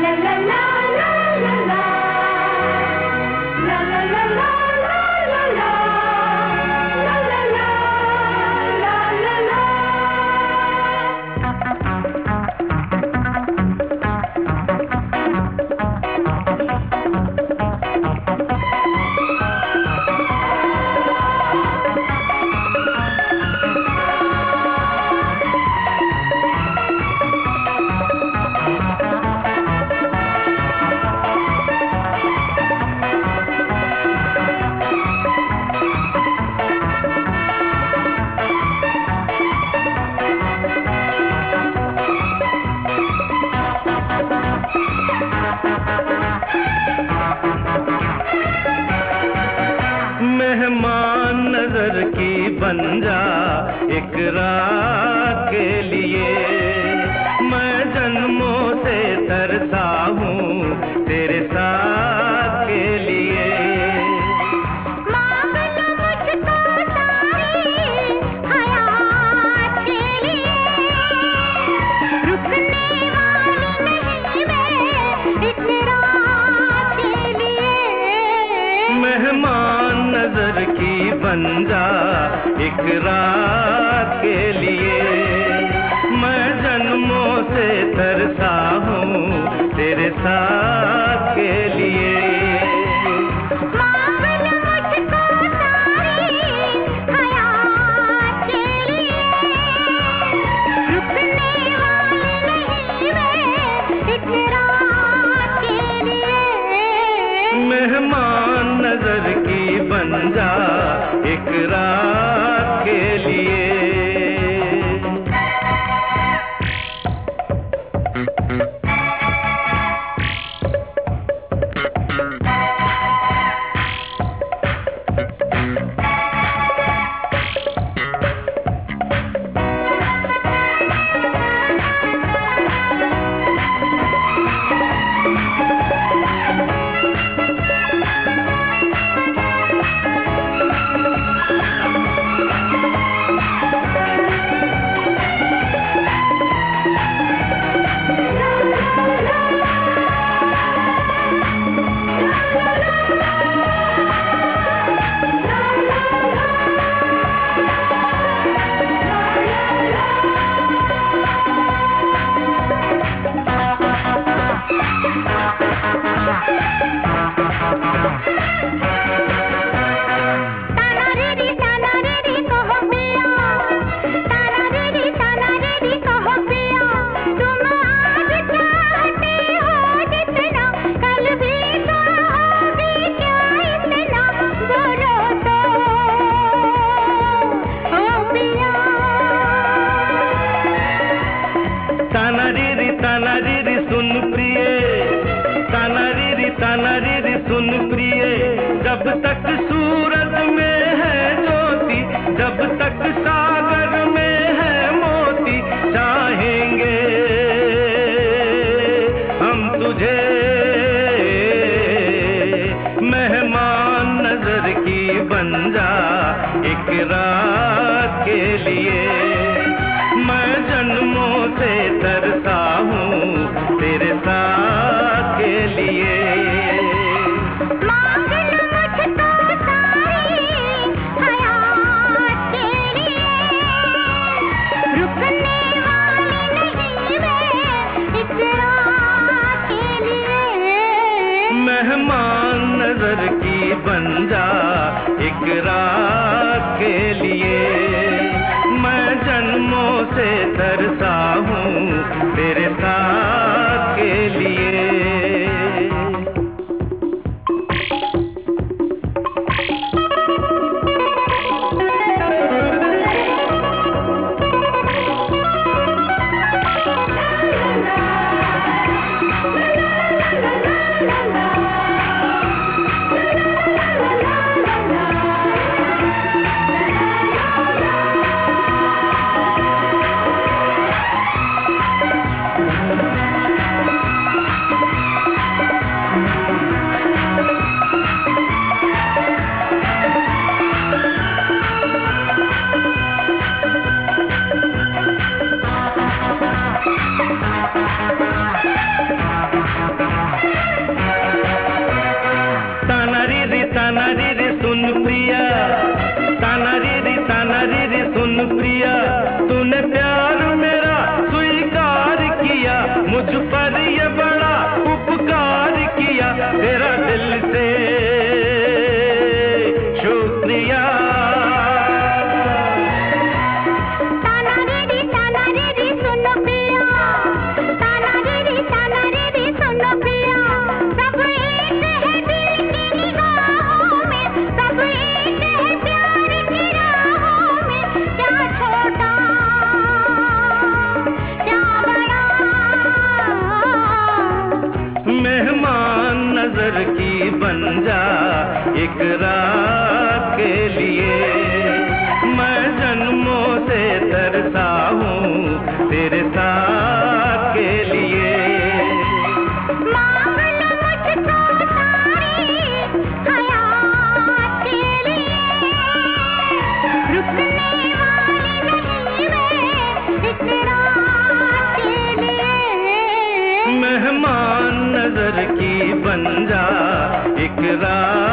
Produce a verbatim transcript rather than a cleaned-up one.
मेहमान नजर की बन जा एक रात के लिए, मैं जन्मों से तरसा हूँ तेरे साथ के लिए। मांग लो मुझको सारी हयात के लिए, रुकने वाली नहीं मैं इस रात के लिए। मेहमान नजर की बन जा एक रात के लिए, मैं जन्मों से तरसा हूँ तेरे साथ के लिए। मांग लो मुझको सारी हयात के लिए, रुकने वाली नहीं मैं इस रात के लिए। मेहमान नजर की बन जा एक रात के लिए। तानारीरी तानारीरी सुन प्रिय, तानारीरी तानारीरी सुन प्रिय, जब तक सूरज में है ज्योति, जब तक सागर में है मोती, चाहेंगे हम तुझे मेहमान नजर की बन जा एक रात के लिए। मैं जन्मों से तरसा हूँ तेरे साथ के लिए। मांग लो मुझको सारी हयात के लिए, रुकने वाली नहीं मैं इस रात के लिए। मेहमान नजर की बन जा एक रात के लिए, मैं जन्मों से तरसा हूँ तेरे साथ के लिए। एक रात के लिए। मैं जन्मों से तरसा हूँ तेरे साथ के लिए। मांग लो मुझको सारी हयात के लिए, रुकने वाली नहीं मैं इस रात के लिए। मेहमान नजर की बन जा एक रात